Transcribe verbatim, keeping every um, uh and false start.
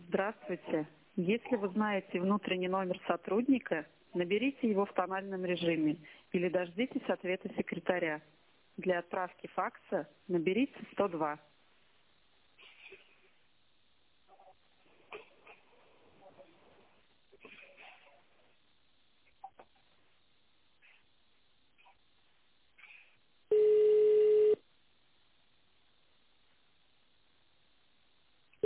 Здравствуйте. Если вы знаете внутренний номер сотрудника, наберите его в тональном режиме или дождитесь ответа секретаря. Для отправки факса наберите сто два.